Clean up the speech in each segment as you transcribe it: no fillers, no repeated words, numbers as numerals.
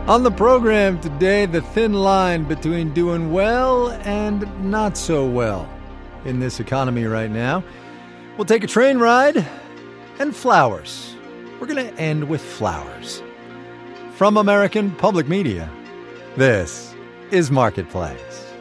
On the program today, the thin line between doing well and not so well in this economy right now. We'll take a train ride and flowers. We're going to end with flowers. From American Public Media, this is Marketplace.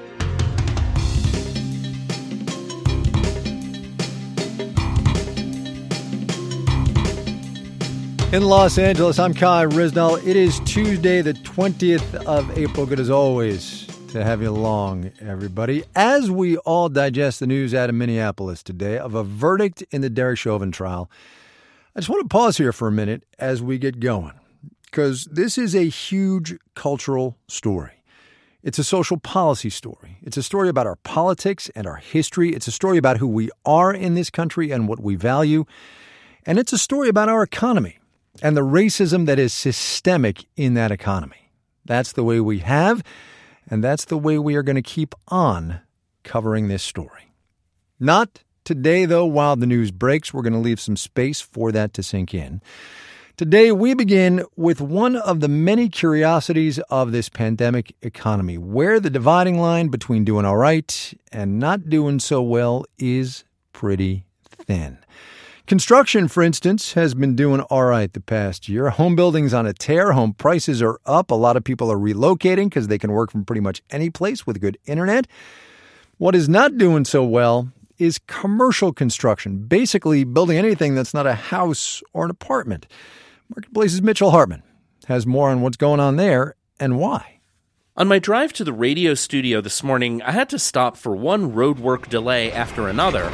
In Los Angeles, I'm Kai Risnall. It is Tuesday, the 20th of April. Good as always to have you along, everybody. As we all digest the news out of Minneapolis today of a verdict in the Derek Chauvin trial, I just want to pause here for a minute as we get going, because this is a huge cultural story. It's a social policy story. It's a story about our politics and our history. It's a story about who we are in this country and what we value. And it's a story about our economy and the racism that is systemic in that economy. That's the way we have, and that's the way we are going to keep on covering this story. Not today, though. While the news breaks, we're going to leave some space for that to sink in. Today, we begin with one of the many curiosities of this pandemic economy, where the dividing line between doing all right and not doing so well is pretty thin. Construction, for instance, has been doing all right the past year. Home building's on a tear. Home prices are up. A lot of people are relocating because they can work from pretty much any place with good internet. What is not doing so well is commercial construction, basically building anything that's not a house or an apartment. Marketplace's Mitchell Hartman has more on what's going on there and why. On my drive to the radio studio this morning, I had to stop for one roadwork delay after another.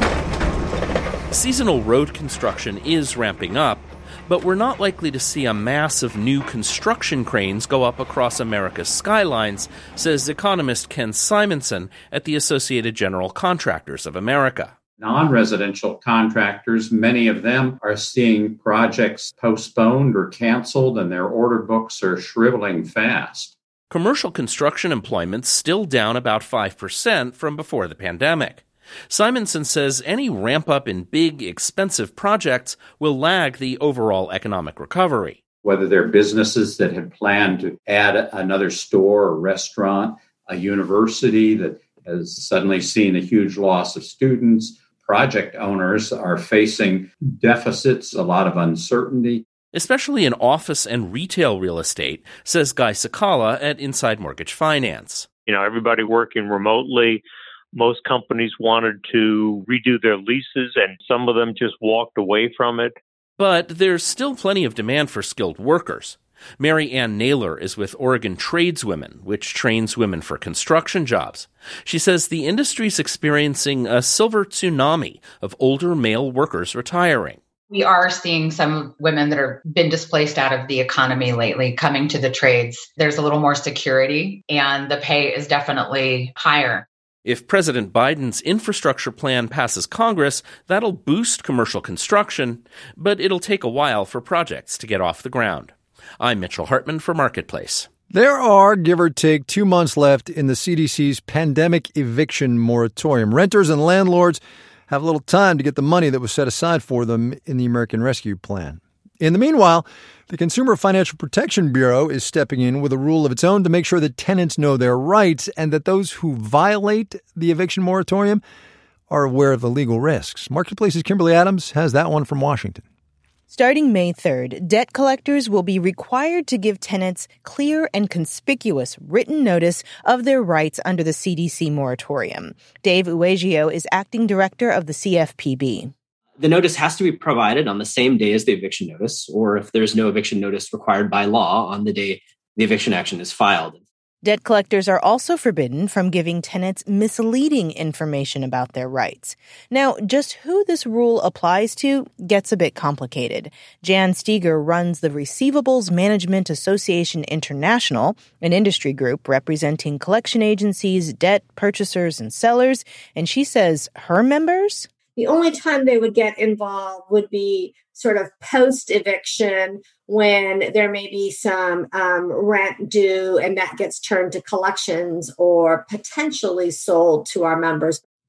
Seasonal road construction is ramping up, but we're not likely to see a mass of new construction cranes go up across America's skylines, says economist Ken Simonson at the Associated General Contractors of America. Non-residential contractors, many of them are seeing projects postponed or canceled, and their order books are shriveling fast. Commercial construction employment's still down about 5% from before the pandemic. Simonson says any ramp-up in big, expensive projects will lag the overall economic recovery. Whether they're businesses that had planned to add another store or restaurant, a university that has suddenly seen a huge loss of students, project owners are facing deficits, a lot of uncertainty. Especially in office and retail real estate, says Guy Sakala at Inside Mortgage Finance. Everybody working remotely. Most companies wanted to redo their leases, and some of them just walked away from it. But there's still plenty of demand for skilled workers. Mary Ann Naylor is with Oregon Tradeswomen, which trains women for construction jobs. She says the industry's experiencing a silver tsunami of older male workers retiring. We are seeing some women that have been displaced out of the economy lately coming to the trades. There's a little more security, and the pay is definitely higher. If President Biden's infrastructure plan passes Congress, that'll boost commercial construction, but it'll take a while for projects to get off the ground. I'm Mitchell Hartman for Marketplace. There are, give or take, 2 months left in the CDC's pandemic eviction moratorium. Renters and landlords have a little time to get the money that was set aside for them in the American Rescue Plan. In the meanwhile, the Consumer Financial Protection Bureau is stepping in with a rule of its own to make sure that tenants know their rights and that those who violate the eviction moratorium are aware of the legal risks. Marketplace's Kimberly Adams has that one from Washington. Starting May 3rd, debt collectors will be required to give tenants clear and conspicuous written notice of their rights under the CDC moratorium. Dave Uegio is acting director of the CFPB. The notice has to be provided on the same day as the eviction notice, or if there's no eviction notice required by law, on the day the eviction action is filed. Debt collectors are also forbidden from giving tenants misleading information about their rights. Now, just who this rule applies to gets a bit complicated. Jan Steger runs the Receivables Management Association International, an industry group representing collection agencies, debt purchasers, and sellers, and she says her members... The only time they would get involved would be sort of post-eviction when there may be some rent due and that gets turned to collections or potentially sold to our members.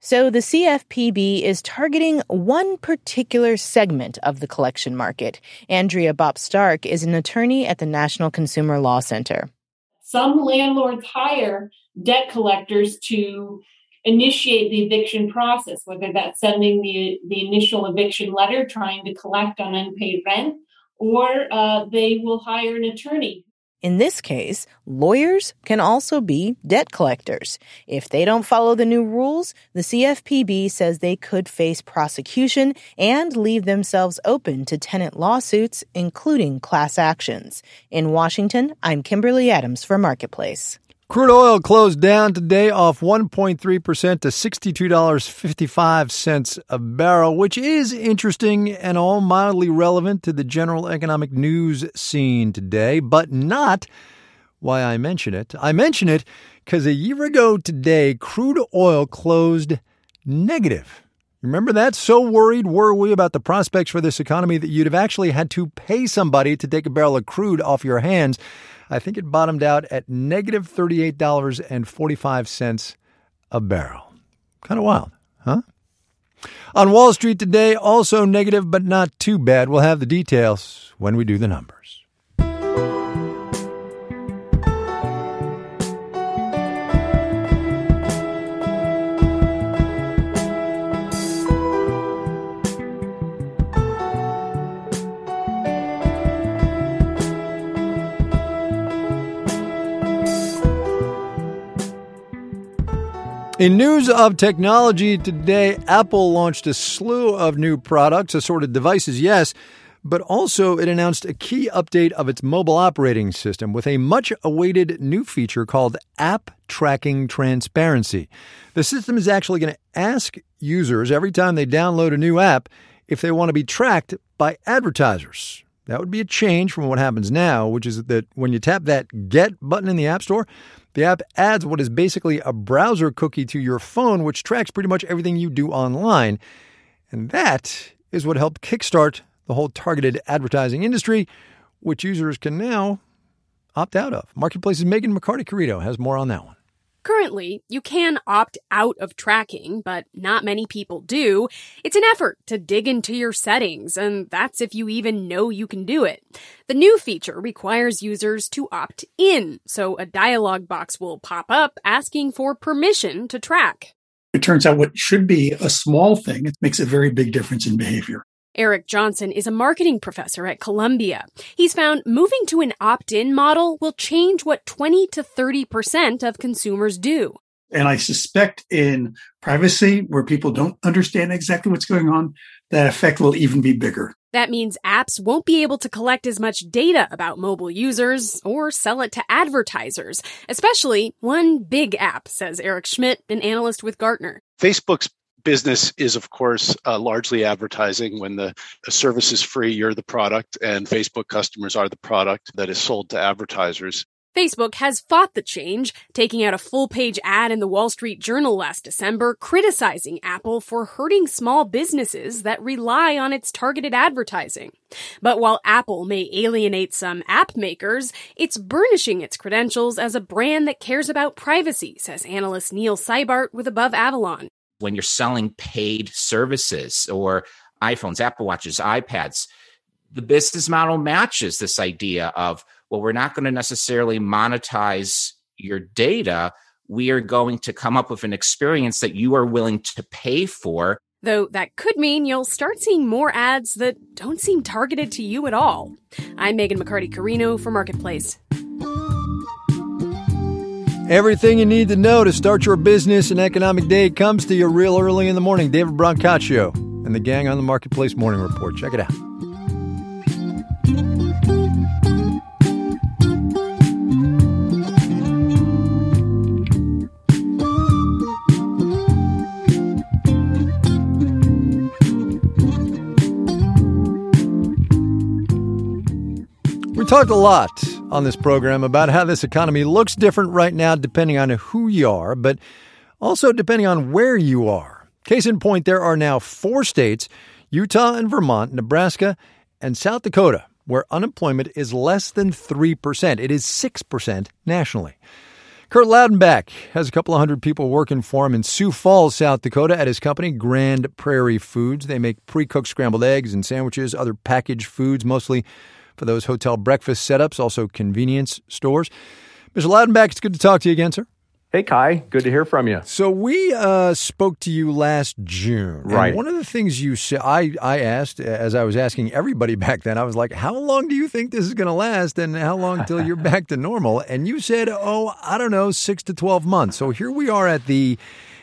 So the CFPB is targeting one particular segment of the collection market. Andrea Bopp-Stark is an attorney at the National Consumer Law Center. Some landlords hire debt collectors to initiate the eviction process, whether that's sending the initial eviction letter, trying to collect on unpaid rent, or they will hire an attorney. In this case, lawyers can also be debt collectors. If they don't follow the new rules, the CFPB says they could face prosecution and leave themselves open to tenant lawsuits, including class actions. In Washington, I'm Kimberly Adams for Marketplace. Crude oil closed down today off 1.3% to $62.55 a barrel, which is interesting and all mildly relevant to the general economic news scene today, but not why I mention it. I mention it because a year ago today, crude oil closed negative. Remember that? So worried were we about the prospects for this economy that you'd have actually had to pay somebody to take a barrel of crude off your hands. I think it bottomed out at negative $38.45 a barrel. Kind of wild, huh? On Wall Street today, also negative, but not too bad. We'll have the details when we do the numbers. In news of technology today, Apple launched a slew of new products, assorted devices, yes, but also it announced a key update of its mobile operating system with a much-awaited new feature called App Tracking Transparency. The system is actually going to ask users every time they download a new app if they want to be tracked by advertisers. That would be a change from what happens now, which is that when you tap that Get button in the App Store, the app adds what is basically a browser cookie to your phone, which tracks pretty much everything you do online. And that is what helped kickstart the whole targeted advertising industry, which users can now opt out of. Marketplace's Megan McCarty-Carito has more on that one. Currently, you can opt out of tracking, but not many people do. It's an effort to dig into your settings, and that's if you even know you can do it. The new feature requires users to opt in, so a dialog box will pop up asking for permission to track. It turns out what should be a small thing, it makes a very big difference in behavior. Eric Johnson is a marketing professor at Columbia. He's found moving to an opt-in model will change what 20 to 30% of consumers do. And I suspect in privacy, where people don't understand exactly what's going on, that effect will even be bigger. That means apps won't be able to collect as much data about mobile users or sell it to advertisers, especially one big app, says Eric Schmidt, an analyst with Gartner. Facebook's business is, of course, largely advertising. When the service is free, you're the product, and Facebook customers are the product that is sold to advertisers. Facebook has fought the change, taking out a full-page ad in the Wall Street Journal last December criticizing Apple for hurting small businesses that rely on its targeted advertising. But while Apple may alienate some app makers, it's burnishing its credentials as a brand that cares about privacy, says analyst Neil Seibart with Above Avalon. When you're selling paid services or iPhones, Apple Watches, iPads, the business model matches this idea of, well, we're not going to necessarily monetize your data. We are going to come up with an experience that you are willing to pay for. Though that could mean you'll start seeing more ads that don't seem targeted to you at all. I'm Megan McCarty-Carino for Marketplace. Everything you need to know to start your business and economic day comes to you real early in the morning. David Brancaccio and the gang on the Marketplace Morning Report. Check it out. We talked a lot on this program about how this economy looks different right now depending on who you are, but also depending on where you are. Case in point, there are now 4 states, Utah and Vermont, Nebraska, and South Dakota, where unemployment is less than 3%. It is 6% nationally. Kurt Loudenback has a couple of hundred people working for him in Sioux Falls, South Dakota at his company, Grand Prairie Foods. They make pre-cooked scrambled eggs and sandwiches, other packaged foods, mostly for those hotel breakfast setups, also convenience stores. Mr. Loudenback, it's good to talk to you again, sir. Hey, Kai. Good to hear from you. So we spoke to you last June. Right. And one of the things you said, I asked, as I was asking everybody back then, I was like, how long do you think this is going to last and how long until you're back to normal? And you said, I don't know, 6 to 12 months. So here we are at the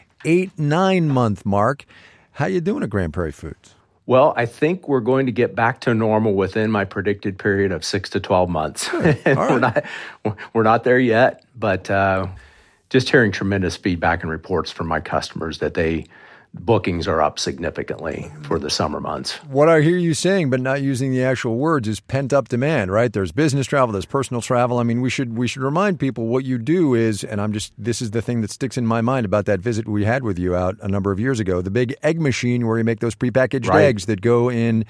8-9 month mark. How you doing at Grand Prairie Foods? Well, I think we're going to get back to normal within my predicted period of 6 to 12 months. And we're not there yet, but just hearing tremendous feedback and reports from my customers that bookings are up significantly for the summer months. What I hear you saying, but not using the actual words, is pent-up demand, right? There's business travel, there's personal travel. I mean, we should remind people what you do is, and this is the thing that sticks in my mind about that visit we had with you out a number of years ago, the big egg machine where you make those prepackaged eggs that go in,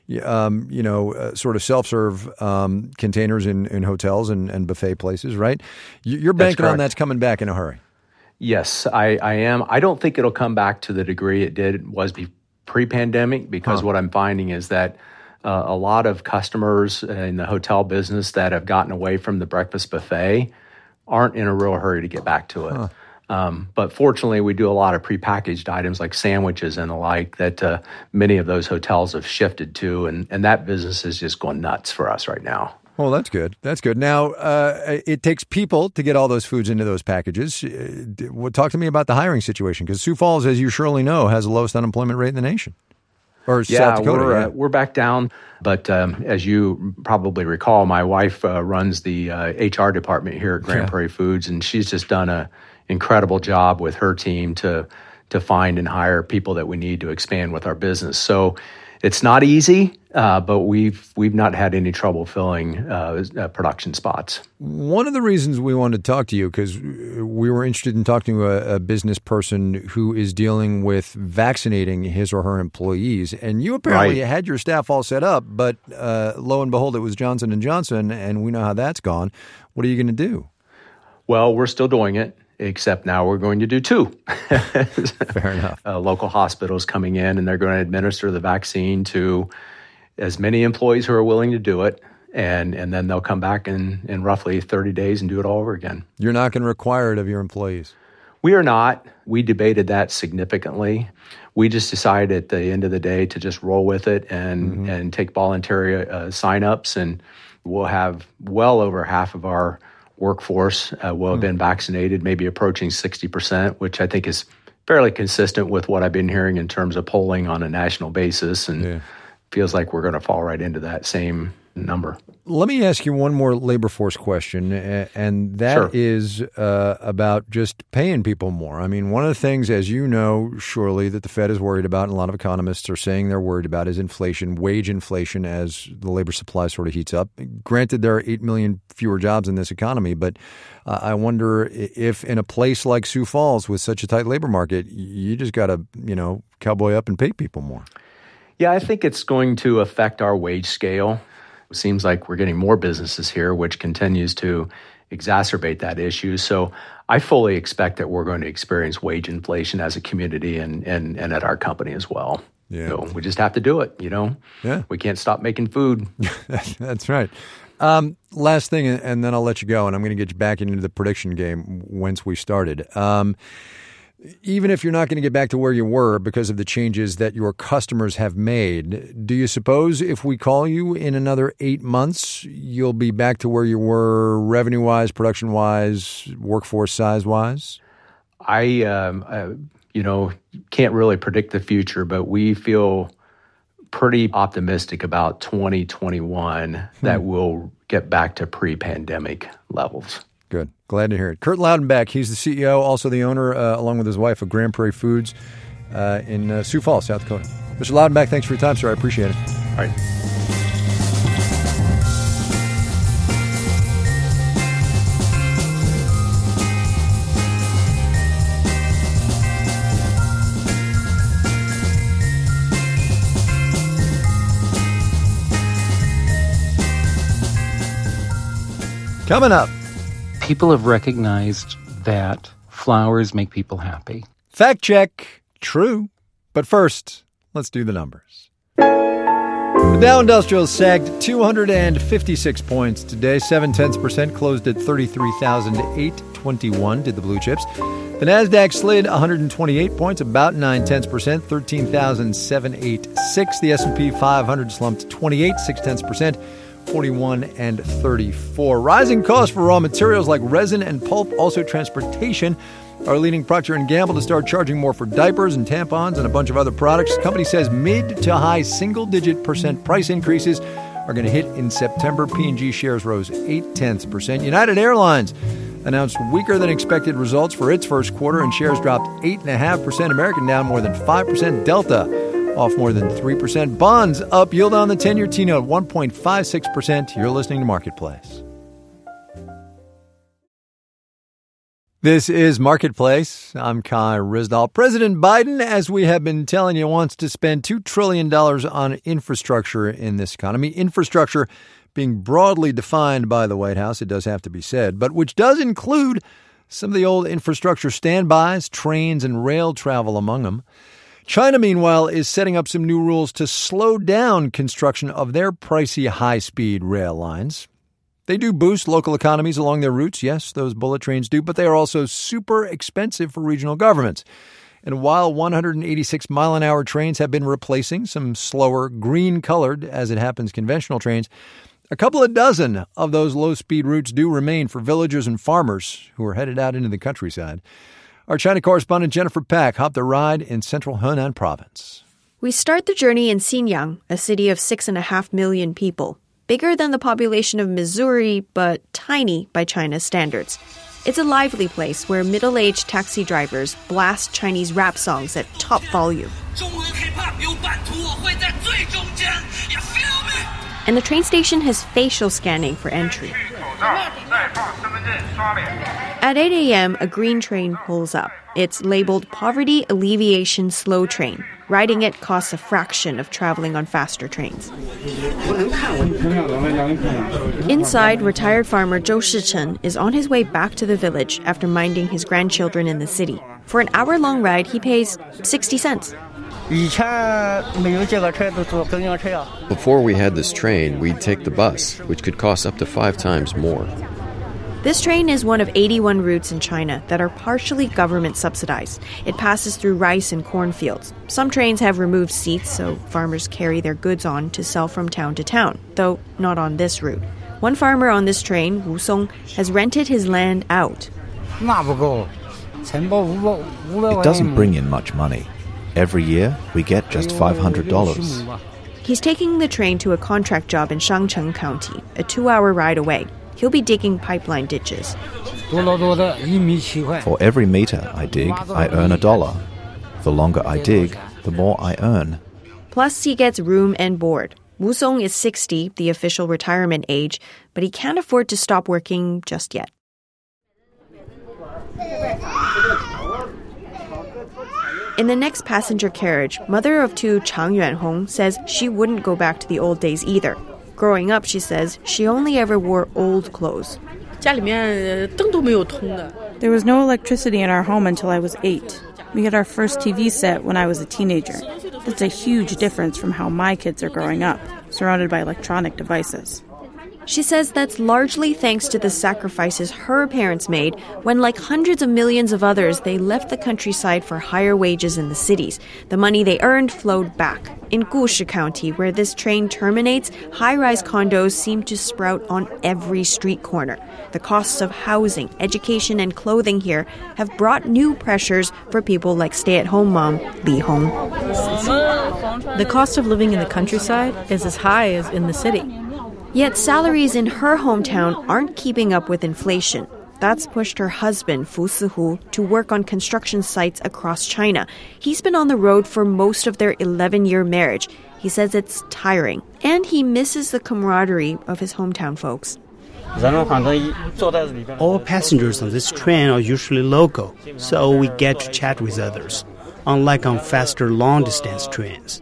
sort of self-serve containers in hotels and buffet places, right? You're banking on that's coming back in a hurry. Yes, I am. I don't think it'll come back to the degree it was pre-pandemic because what I'm finding is that a lot of customers in the hotel business that have gotten away from the breakfast buffet aren't in a real hurry to get back to it. But fortunately, we do a lot of prepackaged items like sandwiches and the like that many of those hotels have shifted to, and that business is just going nuts for us right now. Well, that's good. That's good. Now, it takes people to get all those foods into those packages. Talk to me about the hiring situation, because Sioux Falls, as you surely know, has the lowest unemployment rate in the nation. Or South Dakota. We're back down. But as you probably recall, my wife runs the HR department here at Grand Prairie Foods, and she's just done an incredible job with her team to find and hire people that we need to expand with our business. So it's not easy, but we've not had any trouble filling production spots. One of the reasons we wanted to talk to you, because we were interested in talking to a business person who is dealing with vaccinating his or her employees, and you apparently had your staff all set up, but lo and behold, it was Johnson & Johnson, and we know how that's gone. What are you going to do? Well, we're still doing it. Except now we're going to do 2. Fair enough. Local hospitals coming in, and they're going to administer the vaccine to as many employees who are willing to do it, and then they'll come back in roughly 30 days and do it all over again. You're not going to require it of your employees? We are not. We debated that significantly. We just decided at the end of the day to just roll with it and take voluntary sign-ups, and we'll have well over half of our workforce will have been vaccinated, maybe approaching 60%, which I think is fairly consistent with what I've been hearing in terms of polling on a national basis, and feels like we're going to fall right into that same number. Let me ask you one more labor force question, and that is about just paying people more. I mean, one of the things, as you know, surely, that the Fed is worried about, and a lot of economists are saying they're worried about, is inflation, wage inflation, as the labor supply sort of heats up. Granted, there are 8 million fewer jobs in this economy, but I wonder if in a place like Sioux Falls with such a tight labor market, you just got to, cowboy up and pay people more. Yeah, I think it's going to affect our wage scale. It seems like we're getting more businesses here, which continues to exacerbate that issue. So I fully expect that we're going to experience wage inflation as a community and at our company as well. Yeah. So we just have to do it, Yeah. We can't stop making food. That's right. Last thing, and then I'll let you go, and I'm going to get you back into the prediction game whence we started. Even if you're not going to get back to where you were because of the changes that your customers have made, do you suppose if we call you in another 8 months, you'll be back to where you were revenue-wise, production-wise, workforce size-wise? I can't really predict the future, but we feel pretty optimistic about 2021 that we'll get back to pre-pandemic levels. Good. Glad to hear it. Kurt Loudenback, he's the CEO, also the owner, along with his wife, of Grand Prairie Foods in Sioux Falls, South Dakota. Mr. Loudenback, thanks for your time, sir. I appreciate it. All right. Coming up. People have recognized that flowers make people happy. Fact check. True. But first, let's do the numbers. The Dow Industrial sagged 256 points today, 0.7%, closed at 33,821, did the blue chips. The Nasdaq slid 128 points, about 0.9%, 13,786. The S&P 500 slumped 28, 0.6%, 41 and 34. Rising costs for raw materials like resin and pulp, also transportation, are leading Procter & Gamble to start charging more for diapers and tampons and a bunch of other products. The company says mid to high single-digit % price increases are going to hit in September. P&G shares rose 0.8%. United Airlines announced weaker than expected results for its first quarter, and shares dropped 8.5%. American down more than 5%. Delta off more than 3%. Bonds up. Yield on the 10-year T-note 1.56%. You're listening to Marketplace. This is Marketplace. I'm Kai Ryssdal. President Biden, as we have been telling you, wants to spend $2 trillion on infrastructure in this economy. Infrastructure being broadly defined by the White House, it does have to be said, but which does include some of the old infrastructure standbys, trains and rail travel among them. China, meanwhile, is setting up some new rules to slow down construction of their pricey high-speed rail lines. They do boost local economies along their routes. Yes, those bullet trains do, but they are also super expensive for regional governments. And while 186-mile-an-hour trains have been replacing some slower, green-colored, as it happens, conventional trains, a couple of dozen of those low-speed routes do remain for villagers and farmers who are headed out into the countryside. Our China correspondent Jennifer Pack hopped a ride in central Henan province. We start the journey in Xinyang, a city of 6.5 million people. Bigger than the population of Missouri, but tiny by China's standards. It's a lively place where middle-aged taxi drivers blast Chinese rap songs at top volume. And the train station has facial scanning for entry. At 8 a.m., a green train pulls up. It's labeled Poverty Alleviation Slow Train. Riding it costs a fraction of traveling on faster trains. Inside, retired farmer Zhou Shichen is on his way back to the village after minding his grandchildren in the city. For an hour-long ride, he pays 60 cents. Before we had this train, we'd take the bus, which could cost up to 5 times more. This train is one of 81 routes in China that are partially government subsidized. It passes through rice and cornfields. Some trains have removed seats, so farmers carry their goods on to sell from town to town, though not on this route. One farmer on this train, Wu Song, has rented his land out. It doesn't bring in much money. Every year, we get just $500. He's taking the train to a contract job in Shangcheng County, a 2-hour ride away. He'll be digging pipeline ditches. For every meter I dig, I earn $1. The longer I dig, the more I earn. Plus, he gets room and board. Wu Song is 60, the official retirement age, but he can't afford to stop working just yet. In the next passenger carriage, mother of 2 Chang Yuanhong says she wouldn't go back to the old days either. Growing up, she says, she only ever wore old clothes. There was no electricity in our home until I was 8. We had our first TV set when I was a teenager. That's a huge difference from how my kids are growing up, surrounded by electronic devices. She says that's largely thanks to the sacrifices her parents made when, like hundreds of millions of others, they left the countryside for higher wages in the cities. The money they earned flowed back. In Gushi County, where this train terminates, high-rise condos seem to sprout on every street corner. The costs of housing, education, and clothing here have brought new pressures for people like stay-at-home mom Li Hong. The cost of living in the countryside is as high as in the city. Yet salaries in her hometown aren't keeping up with inflation. That's pushed her husband, Fu Sihu, to work on construction sites across China. He's been on the road for most of their 11-year marriage. He says it's tiring, and he misses the camaraderie of his hometown folks. All passengers on this train are usually local, so we get to chat with others, unlike on faster long-distance trains.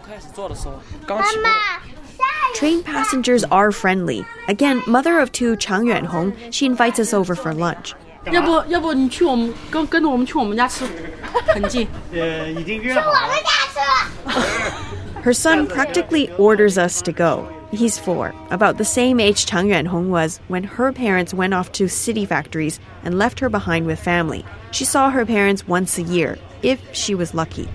Train passengers are friendly. Again, mother of 2 Chang Yuanhong, she invites us over for lunch. 要不你去我们跟着我们去我们家吃，很近。 已经约好了。 Her son practically orders us to go. He's 4, about the same age Chang Yuanhong was when her parents went off to city factories and left her behind with family. She saw her parents once a year, if she was lucky.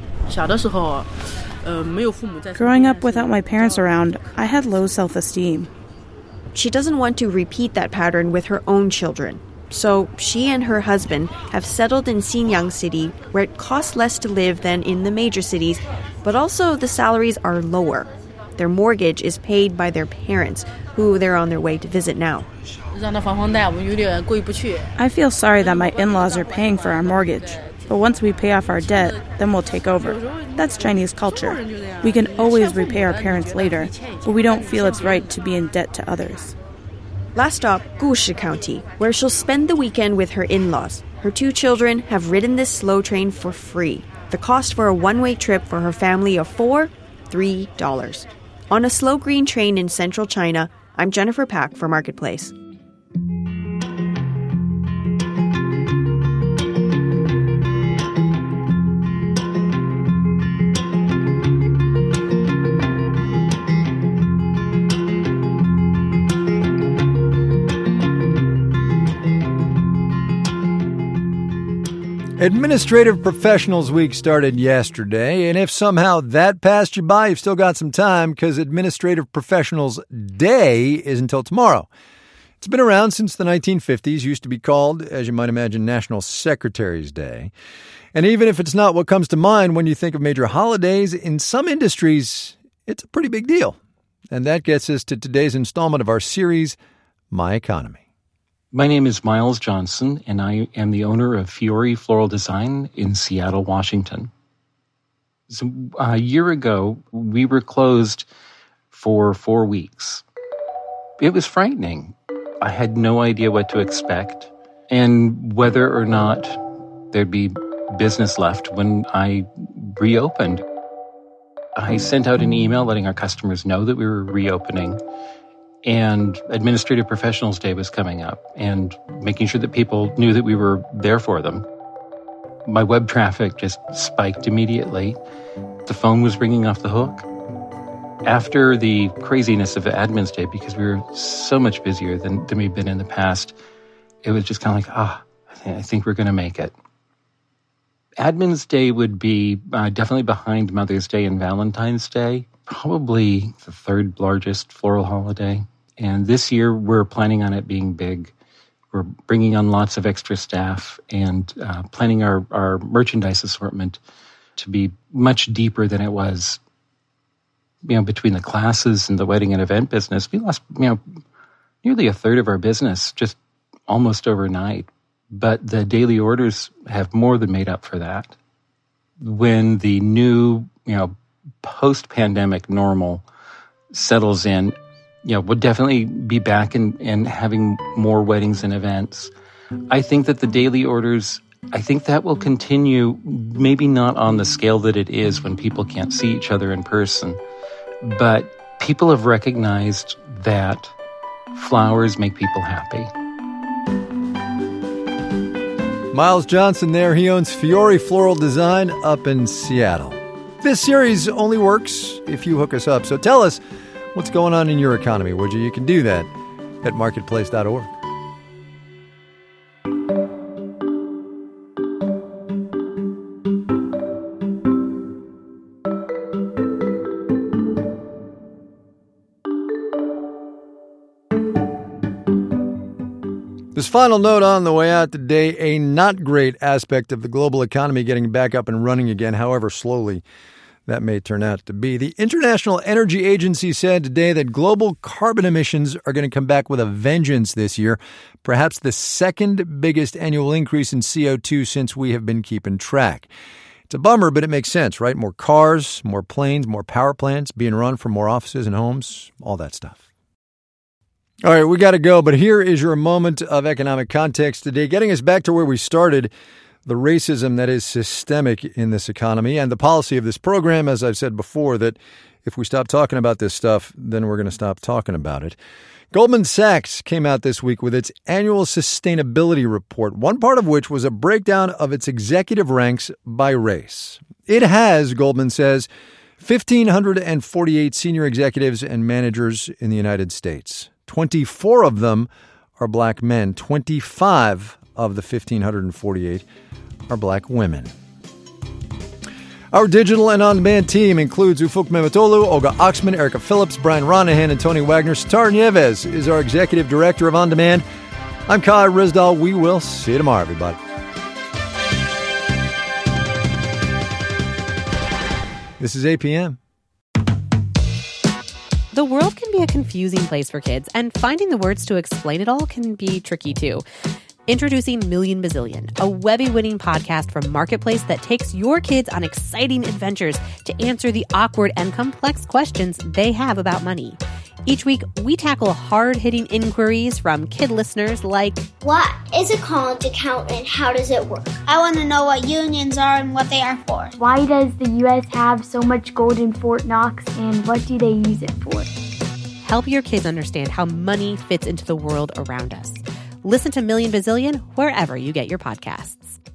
Growing up without my parents around, I had low self-esteem. She doesn't want to repeat that pattern with her own children. So she and her husband have settled in Xinyang City, where it costs less to live than in the major cities, but also the salaries are lower. Their mortgage is paid by their parents, who they're on their way to visit now. I feel sorry that my in-laws are paying for our mortgage. But once we pay off our debt, then we'll take over. That's Chinese culture. We can always repay our parents later, but we don't feel it's right to be in debt to others. Last stop, Gushi County, where she'll spend the weekend with her in-laws. Her 2 children have ridden this slow train for free. The cost for a one-way trip for her family of 4, $3. On a slow green train in central China, I'm Jennifer Pack for Marketplace. Administrative Professionals Week started yesterday, and if somehow that passed you by, you've still got some time because Administrative Professionals Day is until tomorrow. It's been around since the 1950s, used to be called, as you might imagine, National Secretary's Day. And even if it's not what comes to mind when you think of major holidays, in some industries, it's a pretty big deal. And that gets us to today's installment of our series, My Economy. My name is Miles Johnson, and I am the owner of Fiore Floral Design in Seattle, Washington. So a year ago, we were closed for 4 weeks. It was frightening. I had no idea what to expect and whether or not there'd be business left when I reopened. I sent out an email letting our customers know that we were reopening. And Administrative Professionals Day was coming up and making sure that people knew that we were there for them. My web traffic just spiked immediately. The phone was ringing off the hook. After the craziness of Admin's Day, because we were so much busier than we've been in the past, it was just kind of like, I think we're going to make it. Admin's Day would be definitely behind Mother's Day and Valentine's Day, probably the 3rd largest floral holiday. And this year, we're planning on it being big. We're bringing on lots of extra staff and planning our merchandise assortment to be much deeper than it was. Between the classes and the wedding and event business, we lost, nearly a third of our business just almost overnight. But the daily orders have more than made up for that. When the new, post-pandemic normal settles in, we'll definitely be back and having more weddings and events. I think that the daily orders, I think that will continue, maybe not on the scale that it is when people can't see each other in person. But people have recognized that flowers make people happy. Miles Johnson there. He owns Fiore Floral Design up in Seattle. This series only works if you hook us up. So tell us what's going on in your economy, would you? You can do that at marketplace.org. This final note on the way out today, a not great aspect of the global economy getting back up and running again, however slowly that may turn out to be. The International Energy Agency said today that global carbon emissions are going to come back with a vengeance this year, perhaps the 2nd biggest annual increase in CO2 since we have been keeping track. It's a bummer, but it makes sense, right? More cars, more planes, more power plants being run from more offices and homes, all that stuff. All right, we got to go, but here is your moment of economic context today, getting us back to where we started, the racism that is systemic in this economy and the policy of this program, as I've said before, that if we stop talking about this stuff, then we're going to stop talking about it. Goldman Sachs came out this week with its annual sustainability report, one part of which was a breakdown of its executive ranks by race. It has, Goldman says, 1,548 senior executives and managers in the United States. 24 of them are black men. 25 of the 1,548 are black women. Our digital and on-demand team includes Ufuk Memetolu, Olga Oxman, Erica Phillips, Brian Ronahan, and Tony Wagner. Star Nieves is our executive director of On-Demand. I'm Kai Ryssdal. We will see you tomorrow, everybody. This is APM. The world can be a confusing place for kids, and finding the words to explain it all can be tricky too. Introducing Million Bazillion, a Webby-winning podcast from Marketplace that takes your kids on exciting adventures to answer the awkward and complex questions they have about money. Each week, we tackle hard-hitting inquiries from kid listeners like, what is a college account and how does it work? I want to know what unions are and what they are for. Why does the U.S. have so much gold in Fort Knox and what do they use it for? Help your kids understand how money fits into the world around us. Listen to Million Bazillion wherever you get your podcasts.